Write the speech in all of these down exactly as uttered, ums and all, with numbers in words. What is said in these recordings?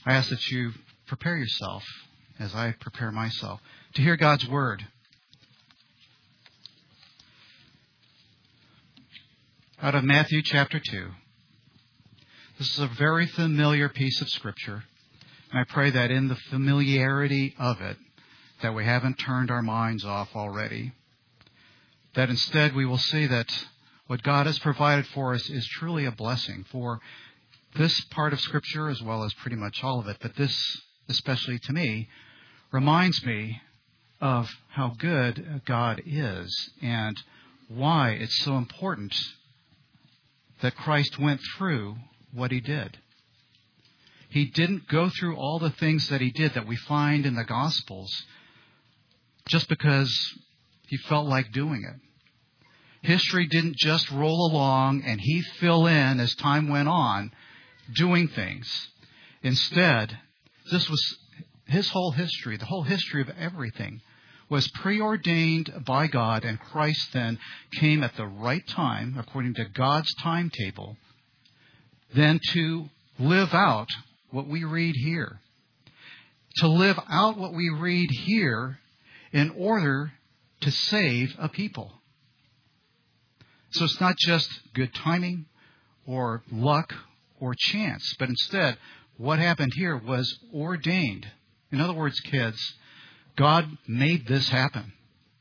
I ask that you prepare yourself, as I prepare myself, to hear God's Word. Out of Matthew chapter two. This is a very familiar piece of Scripture. And I pray that in the familiarity of it, that we haven't turned our minds off already. That instead we will see that what God has provided for us is truly a blessing for this part of Scripture, as well as pretty much all of it. But this, especially to me, reminds me of how good God is and why it's so important that Christ went through what He did. He didn't go through all the things that He did that we find in the Gospels just because He felt like doing it. History didn't just roll along and He fill in as time went on doing things. Instead, this was His whole history, the whole history of everything was preordained by God, and Christ then came at the right time, according to God's timetable, then to live out what we read here. To live out what we read here in order to save a people. So it's not just good timing or luck or chance, but instead what happened here was ordained. In other words, kids, God made this happen.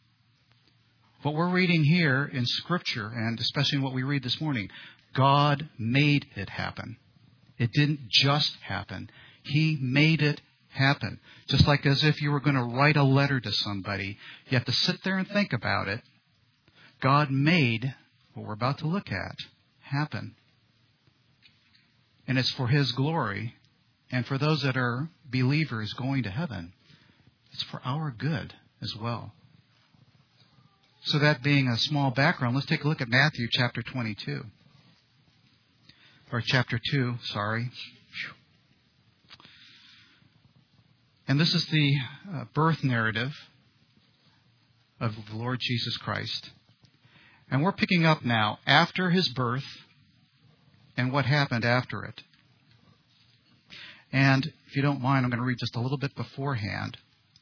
What we're reading here in Scripture, and especially in what we read this morning, God made it happen. It didn't just happen. He made it happen. Just like as if you were going to write a letter to somebody, you have to sit there and think about it. God made what we're about to look at happen. And it's for His glory, and for those that are believers going to heaven, it's for our good as well. So that being a small background, let's take a look at Matthew chapter twenty-two. Or chapter two, sorry. And this is the uh, birth narrative of the Lord Jesus Christ. And we're picking up now after His birth and what happened after it. And if you don't mind, I'm going to read just a little bit beforehand.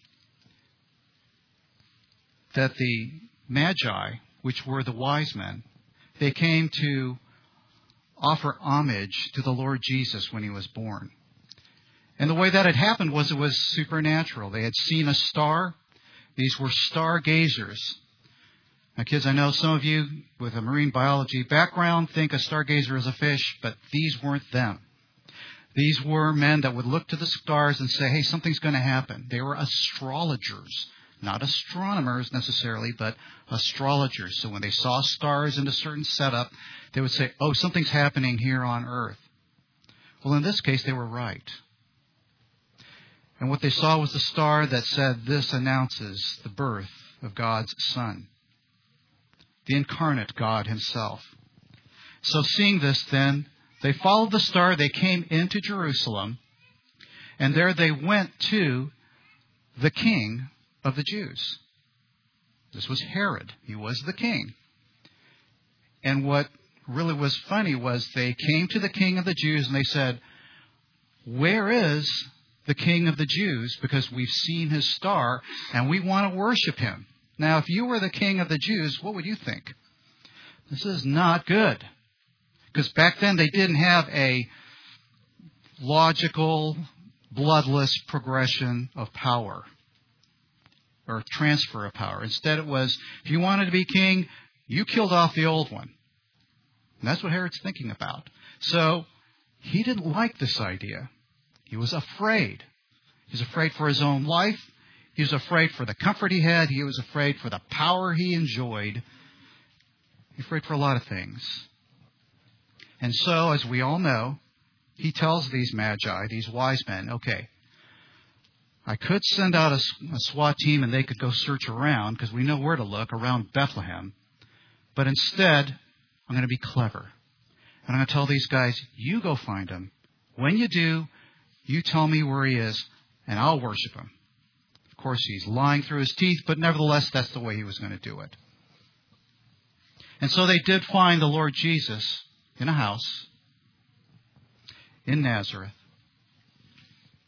That the Magi, which were the wise men, they came to offer homage to the Lord Jesus when He was born. And the way that had happened was it was supernatural. They had seen a star. These were stargazers. Now, kids, I know some of you with a marine biology background think a stargazer is a fish, but these weren't them. These were men that would look to the stars and say, hey, something's going to happen. They were astrologers. Not astronomers necessarily, but astrologers. So when they saw stars in a certain setup, they would say, oh, something's happening here on Earth. Well, in this case, they were right. And what they saw was the star that said, this announces the birth of God's Son, the incarnate God Himself. So seeing this then, they followed the star, they came into Jerusalem, and there they went to the king of the Jews. This was Herod. He was the king. And what really was funny was they came to the king of the Jews and they said, where is the king of the Jews? Because we've seen his star and we want to worship him. Now, if you were the king of the Jews, what would you think? This is not good. Because back then they didn't have a logical, bloodless progression of power. Or transfer of power. Instead it was, if you wanted to be king, you killed off the old one. And that's what Herod's thinking about. So, he didn't like this idea. He was afraid. He was afraid for his own life. He was afraid for the comfort he had. He was afraid for the power he enjoyed. He was afraid for a lot of things. And so, as we all know, he tells these magi, these wise men, okay, I could send out a, a SWAT team and they could go search around because we know where to look around Bethlehem. But instead, I'm going to be clever. And I'm going to tell these guys, you go find him. When you do, you tell me where he is and I'll worship him. Of course, he's lying through his teeth, but nevertheless, that's the way he was going to do it. And so they did find the Lord Jesus in a house in Nazareth.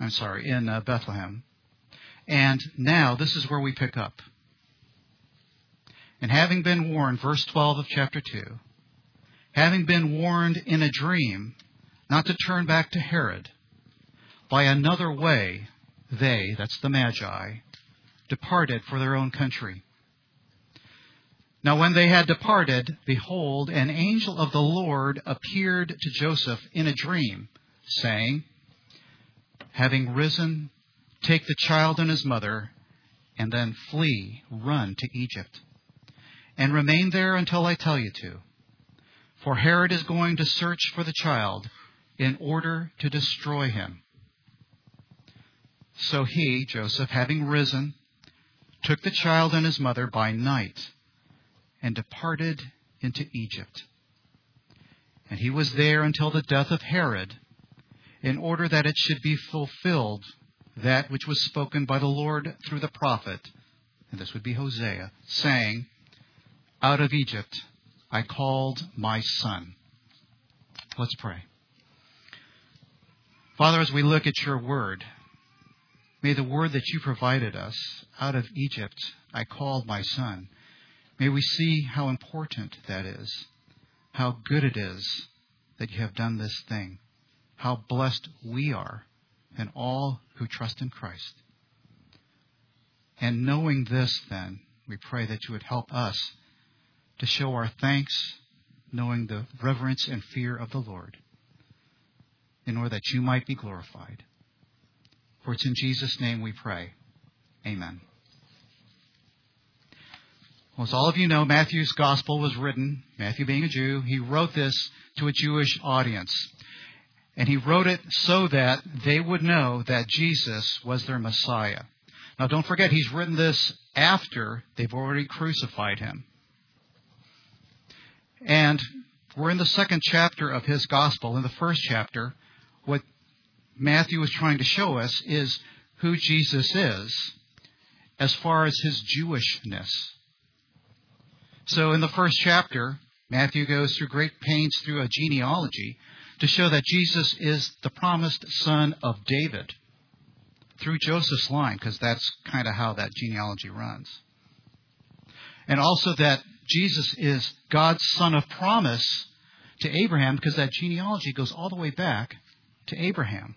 I'm sorry, in uh, Bethlehem. And now this is where we pick up. And having been warned, verse twelve of chapter two, having been warned in a dream not to turn back to Herod, by another way, they, that's the Magi, departed for their own country. Now when they had departed, behold, an angel of the Lord appeared to Joseph in a dream, saying, having risen, take the child and his mother, and then flee, run to Egypt, and remain there until I tell you to. For Herod is going to search for the child in order to destroy him. So he, Joseph, having risen, took the child and his mother by night and departed into Egypt. And he was there until the death of Herod, in order that it should be fulfilled that which was spoken by the Lord through the prophet, and this would be Hosea, saying, out of Egypt I called my son. Let's pray. Father, as we look at your word, may the word that you provided us, out of Egypt I called my son, may we see how important that is, how good it is that you have done this thing, how blessed we are and all who trust in Christ. And knowing this, then, we pray that you would help us to show our thanks, knowing the reverence and fear of the Lord, in order that you might be glorified. For it's in Jesus' name we pray. Amen. Well, as all of you know, Matthew's gospel was written, Matthew being a Jew, he wrote this to a Jewish audience. And he wrote it so that they would know that Jesus was their Messiah. Now, don't forget, he's written this after they've already crucified him. And we're in the second chapter of his gospel. In the first chapter, what Matthew is trying to show us is who Jesus is as far as his Jewishness. So in the first chapter, Matthew goes through great pains through a genealogy to show that Jesus is the promised son of David through Joseph's line, because that's kind of how that genealogy runs. And also that Jesus is God's son of promise to Abraham, because that genealogy goes all the way back to Abraham.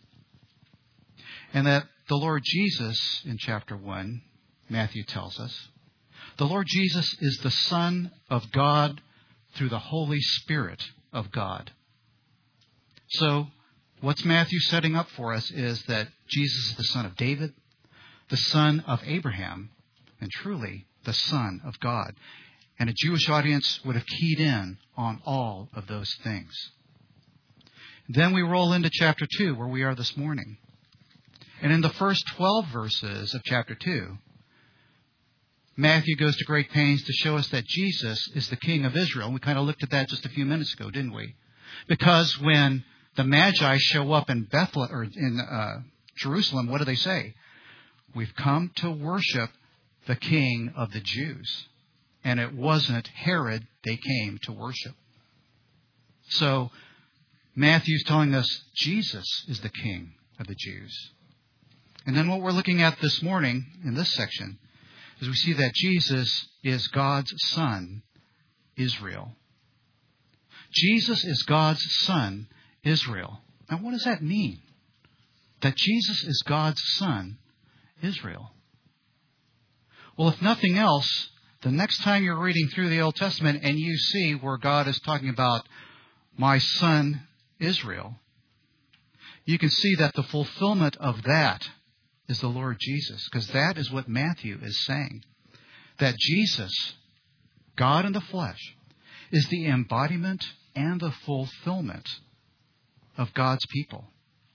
And that the Lord Jesus, in chapter one, Matthew tells us, the Lord Jesus is the Son of God through the Holy Spirit of God. So, what's Matthew setting up for us is that Jesus is the son of David, the son of Abraham, and truly the Son of God. And a Jewish audience would have keyed in on all of those things. Then we roll into chapter two, where we are this morning. And in the first twelve verses of chapter two, Matthew goes to great pains to show us that Jesus is the King of Israel. We kind of looked at that just a few minutes ago, didn't we? Because when the Magi show up in Bethlehem or in uh, Jerusalem, what do they say? We've come to worship the King of the Jews. And it wasn't Herod they came to worship. So Matthew's telling us Jesus is the King of the Jews. And then what we're looking at this morning in this section is we see that Jesus is God's son, Israel. Jesus is God's son, Israel. Now, what does that mean? That Jesus is God's son, Israel. Well, if nothing else, the next time you're reading through the Old Testament and you see where God is talking about my son, Israel, you can see that the fulfillment of that is the Lord Jesus, because that is what Matthew is saying. That Jesus, God in the flesh, is the embodiment and the fulfillment of God's people.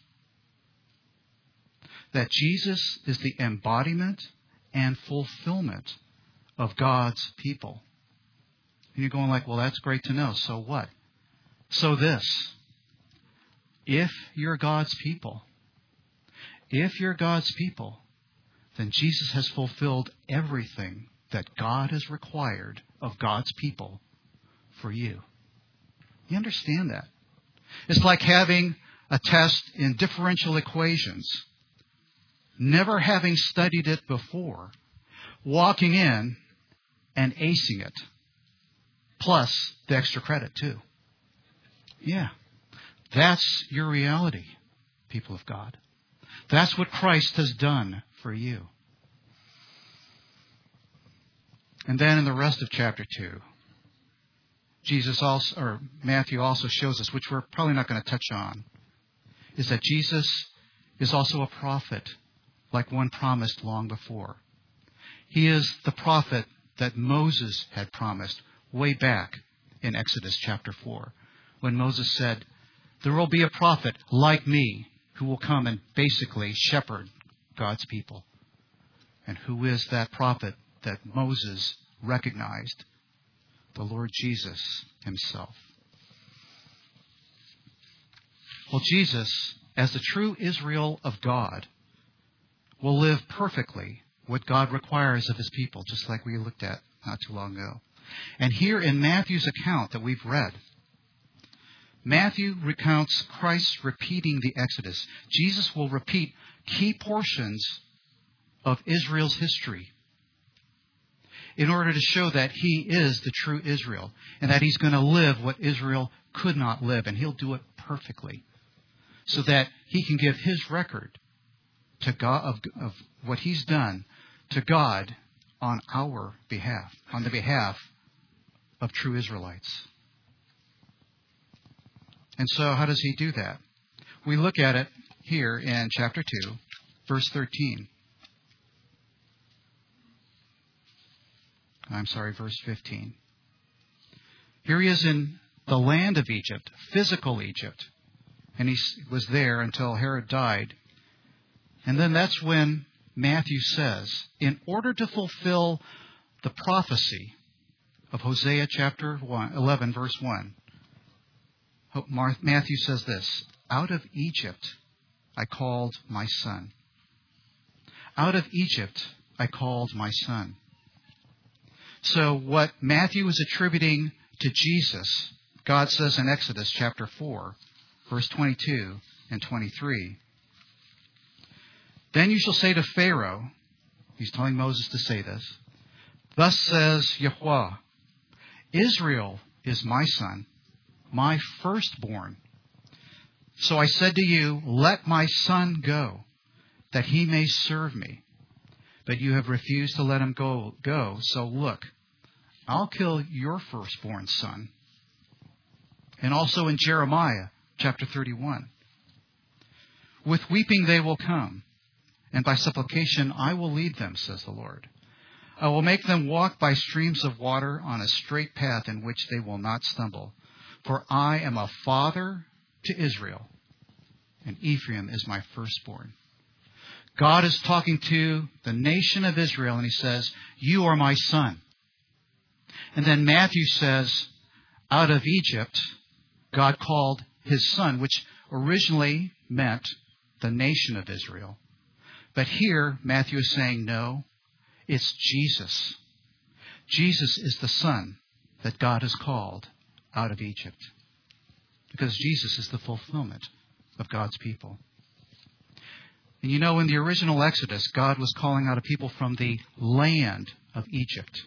That Jesus is the embodiment and fulfillment of God's people. And you're going like, well, that's great to know. So what? So this. If you're God's people, if you're God's people, then Jesus has fulfilled everything that God has required of God's people for you. You understand that? It's like having a test in differential equations, never having studied it before, walking in and acing it, plus the extra credit too. Yeah, that's your reality, people of God. That's what Christ has done for you. And then in the rest of chapter two, Jesus also, or Matthew also shows us, which we're probably not going to touch on, is that Jesus is also a prophet, like one promised long before. He is the prophet that Moses had promised way back in Exodus chapter four, when Moses said, there will be a prophet like me who will come and basically shepherd God's people. And who is that prophet that Moses recognized? The Lord Jesus himself. Well, Jesus, as the true Israel of God, will live perfectly what God requires of his people, just like we looked at not too long ago. And here in Matthew's account that we've read, Matthew recounts Christ repeating the Exodus. Jesus will repeat key portions of Israel's history in order to show that he is the true Israel and that he's going to live what Israel could not live, and he'll do it perfectly so that he can give his record to God of, of what he's done to God on our behalf, on the behalf of true Israelites. And so how does he do that? We look at it here in chapter two, verse thirteen. I'm sorry, verse fifteen. Here he is in the land of Egypt, physical Egypt. And he was there until Herod died. And then that's when Matthew says, in order to fulfill the prophecy of Hosea chapter one, eleven, verse one, Matthew says this, out of Egypt I called my son. Out of Egypt I called my son. So what Matthew is attributing to Jesus, God says in Exodus chapter four, verse twenty-two and twenty-three, then you shall say to Pharaoh, he's telling Moses to say this, thus says Yahweh, Israel is my son, my firstborn. So I said to you, let my son go, that he may serve me. But you have refused to let him go. go. So look, I'll kill your firstborn son. And also in Jeremiah chapter thirty-one. With weeping they will come, and by supplication I will lead them, says the Lord. I will make them walk by streams of water on a straight path in which they will not stumble. For I am a father to Israel, and Ephraim is my firstborn. God is talking to the nation of Israel, and he says, you are my son. And then Matthew says, out of Egypt, God called his son, which originally meant the nation of Israel. But here, Matthew is saying, no, it's Jesus. Jesus is the son that God has called out of Egypt. Because Jesus is the fulfillment of God's people. And you know, in the original Exodus, God was calling out a people from the land of Egypt.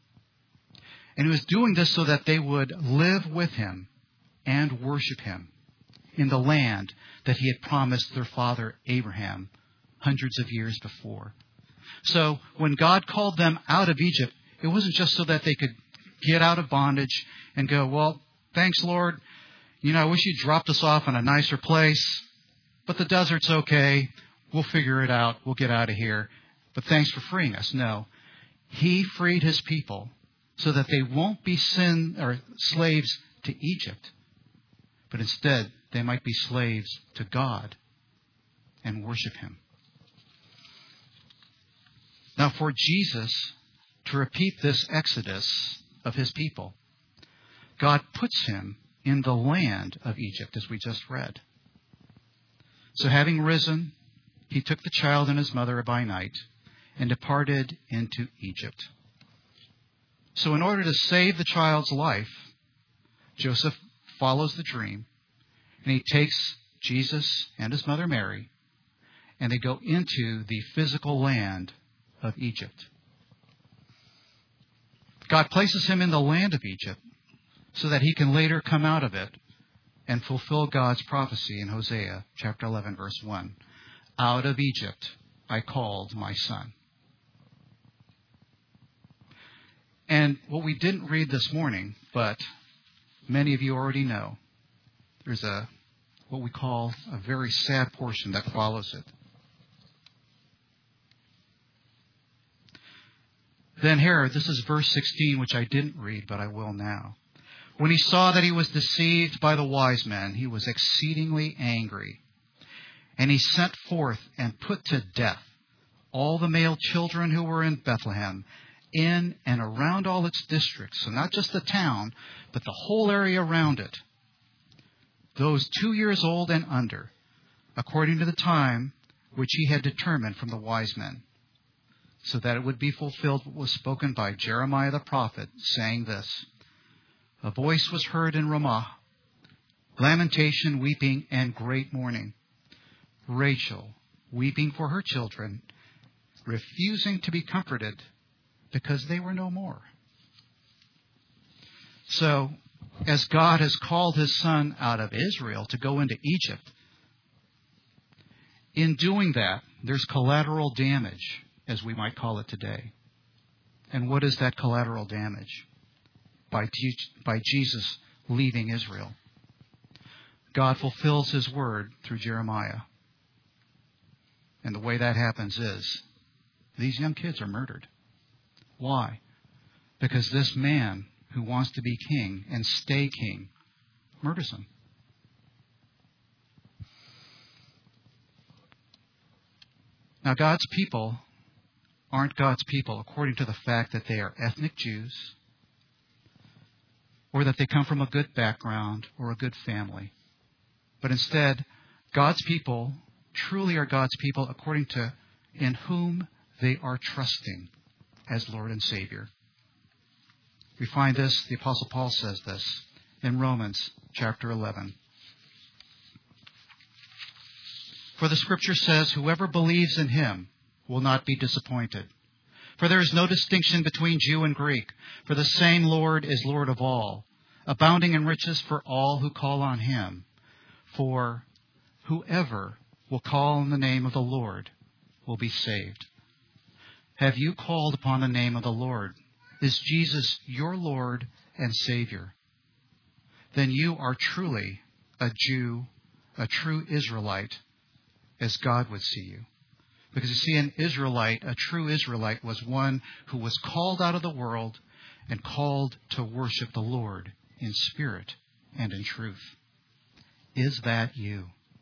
And he was doing this so that they would live with him and worship him in the land that he had promised their father Abraham hundreds of years before. So when God called them out of Egypt, it wasn't just so that they could get out of bondage and go, well, thanks, Lord. You know, I wish you'd dropped us off in a nicer place, but the desert's okay. We'll figure it out. We'll get out of here. But thanks for freeing us. No. He freed his people so that they won't be sin or slaves to Egypt, but instead they might be slaves to God and worship him. Now, for Jesus to repeat this exodus of his people, God puts him in the land of Egypt, as we just read. So having risen, he took the child and his mother by night and departed into Egypt. So in order to save the child's life, Joseph follows the dream, and he takes Jesus and his mother Mary, and they go into the physical land of Egypt. God places him in the land of Egypt so that he can later come out of it and fulfill God's prophecy in Hosea chapter eleven, verse one. Out of Egypt I called my son. And what we didn't read this morning, but many of you already know, there's a what we call a very sad portion that follows it. Then Herod, this is verse sixteen, which I didn't read, but I will now. When he saw that he was deceived by the wise men, he was exceedingly angry. And he sent forth and put to death all the male children who were in Bethlehem, in and around all its districts. So not just the town, but the whole area around it. Those two years old and under, according to the time which he had determined from the wise men, so that it would be fulfilled what was spoken by Jeremiah the prophet, saying this, a voice was heard in Ramah, lamentation, weeping, and great mourning. Rachel, weeping for her children, refusing to be comforted because they were no more. So, as God has called his son out of Israel to go into Egypt, in doing that, there's collateral damage, as we might call it today. And what is that collateral damage? By, te- by Jesus leaving Israel. God fulfills his word through Jeremiah. And the way that happens is these young kids are murdered. Why? Because this man who wants to be king and stay king murders him. Now, God's people aren't God's people according to the fact that they are ethnic Jews, or that they come from a good background or a good family. But instead, God's people truly are God's people according to in whom they are trusting as Lord and Savior. We find this, the Apostle Paul says this, in Romans chapter eleven. For the Scripture says, whoever believes in him will not be disappointed. For there is no distinction between Jew and Greek, for the same Lord is Lord of all, abounding in riches for all who call on him. For whoever will call on the name of the Lord will be saved. Have you called upon the name of the Lord? Is Jesus your Lord and Savior? Then you are truly a Jew, a true Israelite, as God would see you. Because you see, an Israelite, a true Israelite, was one who was called out of the world and called to worship the Lord in spirit and in truth. Is that you?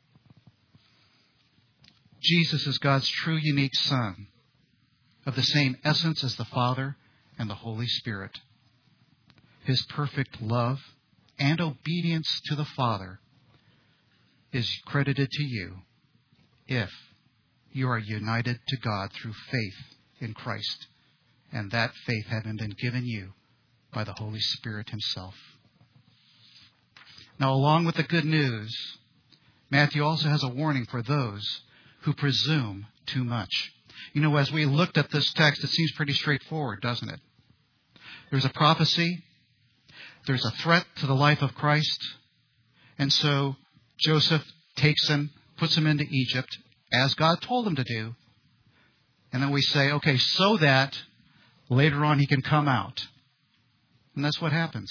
Jesus is God's true, unique Son, of the same essence as the Father and the Holy Spirit. His perfect love and obedience to the Father is credited to you if you are united to God through faith in Christ, and that faith having been given you by the Holy Spirit himself. Now, along with the good news, Matthew also has a warning for those who presume too much. You know, as we looked at this text, it seems pretty straightforward, doesn't it? There's a prophecy. There's a threat to the life of Christ. And so Joseph takes him, puts him into Egypt, as God told him to do. And then we say, okay, so that later on he can come out. And that's what happens.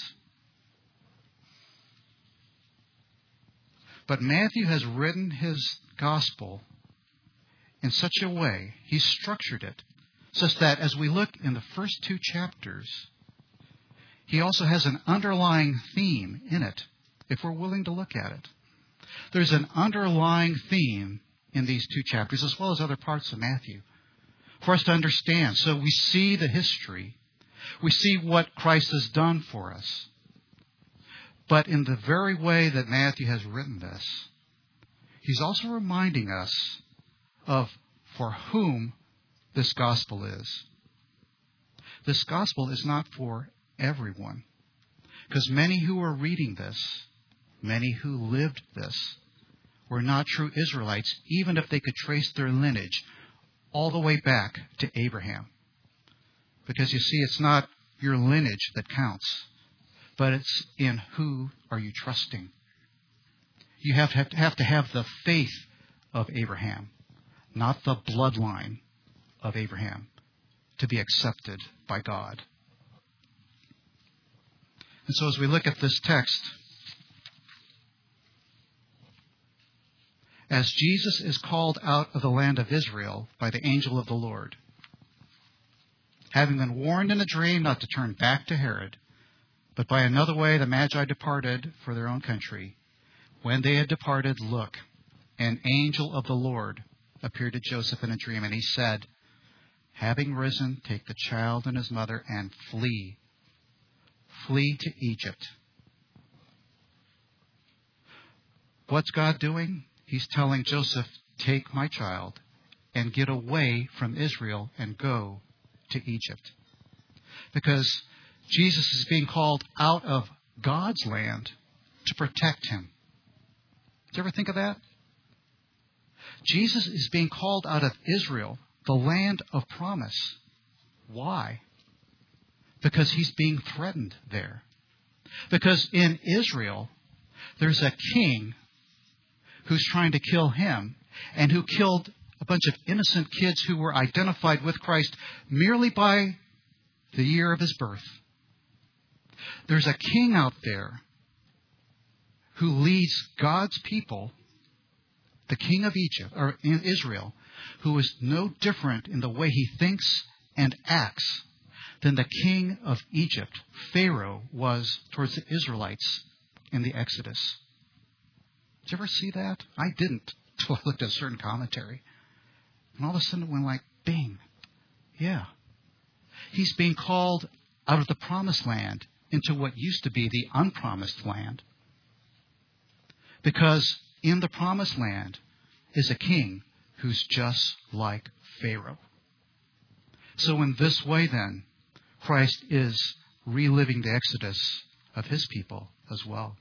But Matthew has written his gospel in such a way, he's structured it, such that as we look in the first two chapters, he also has an underlying theme in it, if we're willing to look at it. There's an underlying theme in these two chapters, as well as other parts of Matthew, for us to understand. So we see the history. We see what Christ has done for us. But in the very way that Matthew has written this, he's also reminding us of for whom this gospel is. This gospel is not for everyone. Because many who are reading this, many who lived this, were not true Israelites, even if they could trace their lineage all the way back to Abraham. Because you see, it's not your lineage that counts, but it's in who are you trusting. You have to have, to have to have the faith of Abraham, not the bloodline of Abraham, to be accepted by God. And so as we look at this text, as Jesus is called out of the land of Israel by the angel of the Lord, having been warned in a dream not to turn back to Herod, but by another way the Magi departed for their own country. When they had departed, look, an angel of the Lord appeared to Joseph in a dream, and he said, having risen, take the child and his mother and flee. Flee to Egypt. What's God doing? He's telling Joseph, take my child and get away from Israel and go to Egypt. Because Jesus is being called out of God's land to protect him. Did you ever think of that? Jesus is being called out of Israel, the land of promise. Why? Because he's being threatened there. Because in Israel, there's a king who's trying to kill him and who killed a bunch of innocent kids who were identified with Christ merely by the year of his birth. There's a king out there who leads God's people, the king of Egypt, or in Israel, who is no different in the way he thinks and acts than the king of Egypt, Pharaoh, was towards the Israelites in the Exodus. Did you ever see that? I didn't until I looked at a certain commentary. And all of a sudden it went like, bing. Yeah. He's being called out of the promised land into what used to be the unpromised land. Because in the promised land is a king who's just like Pharaoh. So in this way then, Christ is reliving the exodus of his people as well.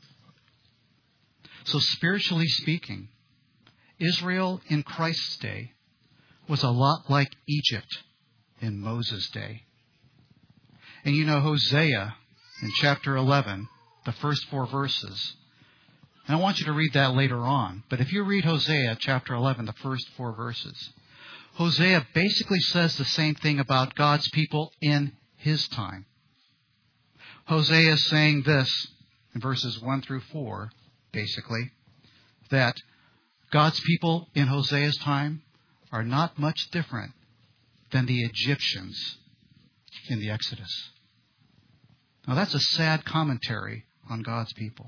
So spiritually speaking, Israel in Christ's day was a lot like Egypt in Moses' day. And you know, Hosea in chapter eleven, the first four verses, and I want you to read that later on, but if you read Hosea chapter eleven, the first four verses, Hosea basically says the same thing about God's people in his time. Hosea is saying this in verses one through four, basically, that God's people in Hosea's time are not much different than the Egyptians in the Exodus. Now that's a sad commentary on God's people.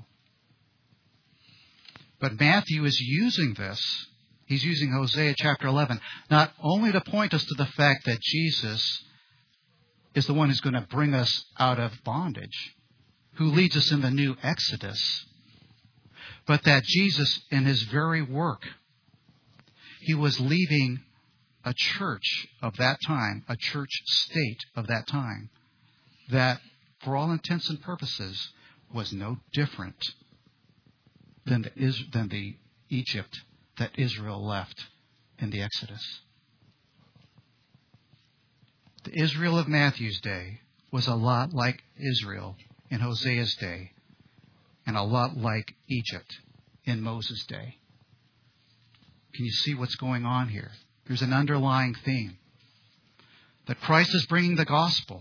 But Matthew is using this. He's using Hosea chapter eleven, not only to point us to the fact that Jesus is the one who's going to bring us out of bondage, who leads us in the new Exodus, but that Jesus, in his very work, he was leaving a church of that time, a church state of that time, that, for all intents and purposes, was no different than the, than the Egypt that Israel left in the Exodus. The Israel of Matthew's day was a lot like Israel in Hosea's day, and a lot like Egypt in Moses' day. Can you see what's going on here? There's an underlying theme. That Christ is bringing the gospel,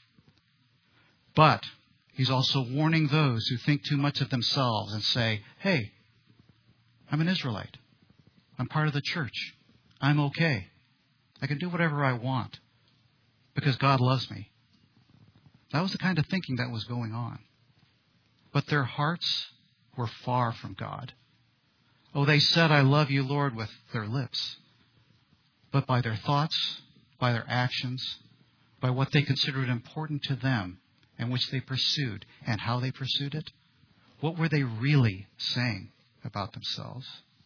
but he's also warning those who think too much of themselves and say, hey, I'm an Israelite. I'm part of the church. I'm okay. I can do whatever I want because God loves me. That was the kind of thinking that was going on. But their hearts were far from God. Oh, they said, I love you, Lord, with their lips. But by their thoughts, by their actions, by what they considered important to them and which they pursued and how they pursued it, what were they really saying about themselves?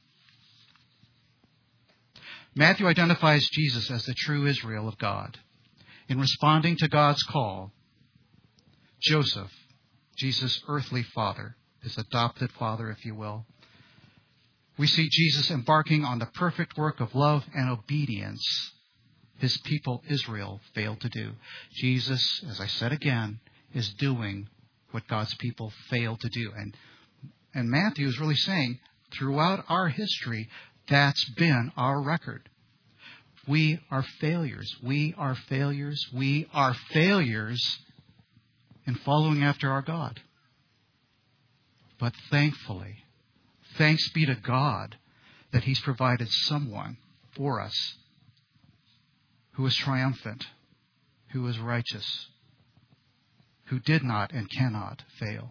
Matthew identifies Jesus as the true Israel of God. In responding to God's call, Joseph, Jesus' earthly father, his adopted father, if you will, We see Jesus embarking on the perfect work of love and obedience his people Israel failed to do. Jesus, as I said again, is doing what God's people failed to do. And, and Matthew is really saying, throughout our history, that's been our record. We are failures. We are failures. We are failures in following after our God. But thankfully, thanks be to God that he's provided someone for us who is triumphant, who is righteous, who did not and cannot fail.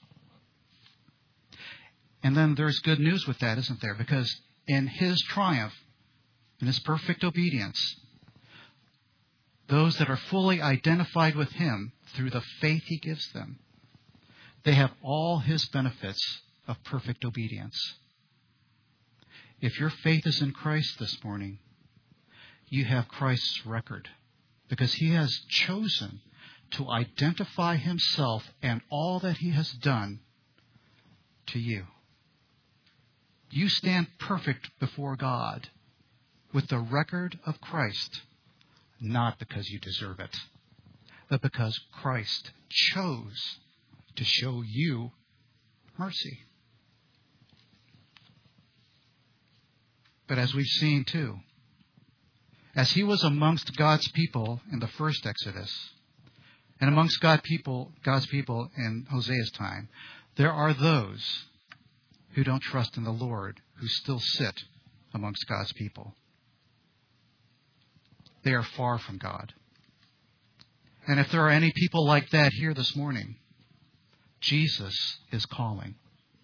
And then there's good news with that, isn't there? Because in his triumph, in his perfect obedience, those that are fully identified with him through the faith he gives them, they have all his benefits of perfect obedience. If your faith is in Christ this morning, you have Christ's record, because he has chosen to identify himself and all that he has done to you. You stand perfect before God with the record of Christ, not because you deserve it, but because Christ chose to show you mercy. But as we've seen too, as he was amongst God's people in the first Exodus, and amongst God people, God's people in Hosea's time, there are those who don't trust in the Lord, who still sit amongst God's people. They are far from God. And if there are any people like that here this morning, Jesus is calling.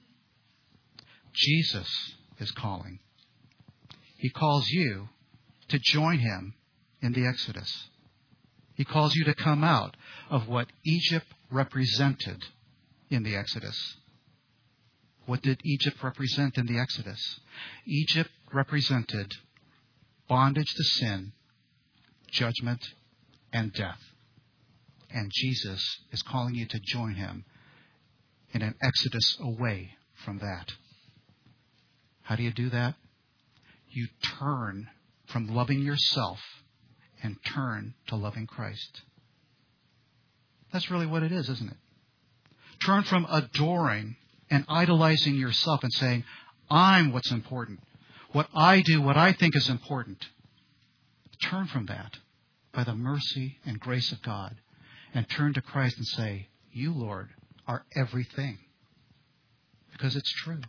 Jesus is calling. He calls you to join him in the Exodus. He calls you to come out of what Egypt represented in the Exodus. What did Egypt represent in the Exodus? Egypt represented bondage to sin, judgment, and death. And Jesus is calling you to join him in an exodus away from that. How do you do that? You turn from loving yourself and turn to loving Christ. That's really what it is, isn't it? Turn from adoring and idolizing yourself and saying, I'm what's important. What I do, what I think is important. Turn from that by the mercy and grace of God and turn to Christ and say, you, Lord, are everything. Because it's true.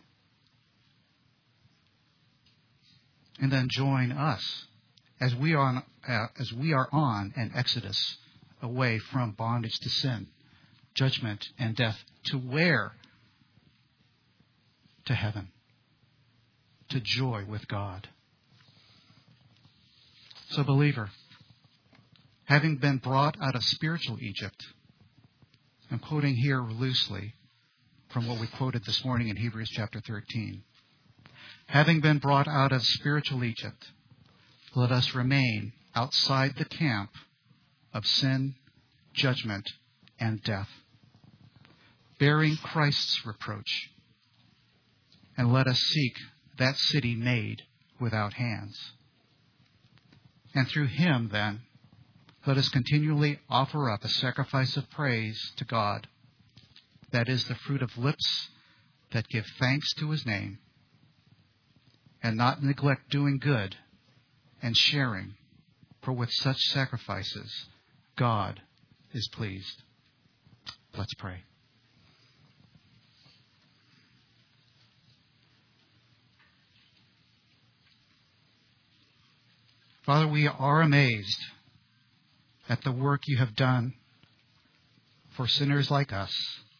And then join us as we are on, uh, as we are on an exodus away from bondage to sin, judgment, and death. To where? To heaven. To joy with God. So, believer, having been brought out of spiritual Egypt, I'm quoting here loosely from what we quoted this morning in Hebrews chapter thirteen. Having been brought out of spiritual Egypt, let us remain outside the camp of sin, judgment, and death, bearing Christ's reproach. And let us seek that city made without hands. And through him, then, let us continually offer up a sacrifice of praise to God, that is the fruit of lips that give thanks to his name, and not neglect doing good and sharing, for with such sacrifices God is pleased. Let's pray. Father, we are amazed at the work you have done for sinners like us.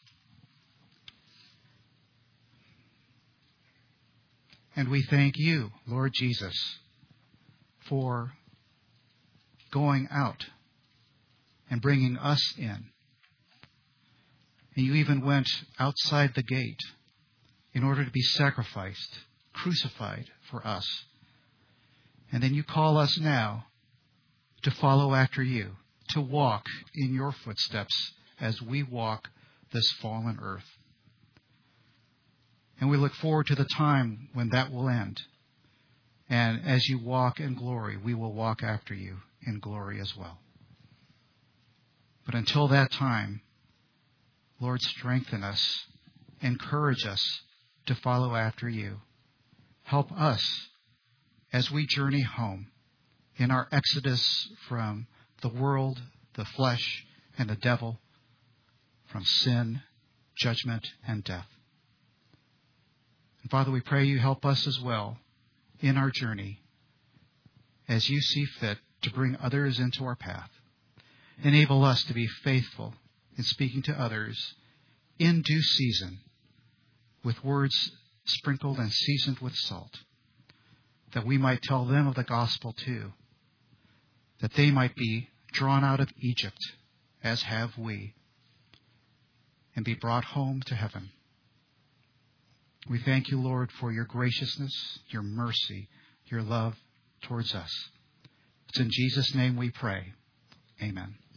And we thank you, Lord Jesus, for going out and bringing us in. And you even went outside the gate in order to be sacrificed, crucified for us. And then you call us now to follow after you, to walk in your footsteps as we walk this fallen earth. And we look forward to the time when that will end. And as you walk in glory, we will walk after you in glory as well. But until that time, Lord, strengthen us, encourage us to follow after you. Help us as we journey home in our exodus from the world, the flesh, and the devil, from sin, judgment, and death. And Father, we pray you help us as well in our journey as you see fit to bring others into our path. Enable us to be faithful in speaking to others in due season with words sprinkled and seasoned with salt, that we might tell them of the gospel too, that they might be drawn out of Egypt, as have we, and be brought home to heaven. We thank you, Lord, for your graciousness, your mercy, your love towards us. It's in Jesus' name we pray. Amen.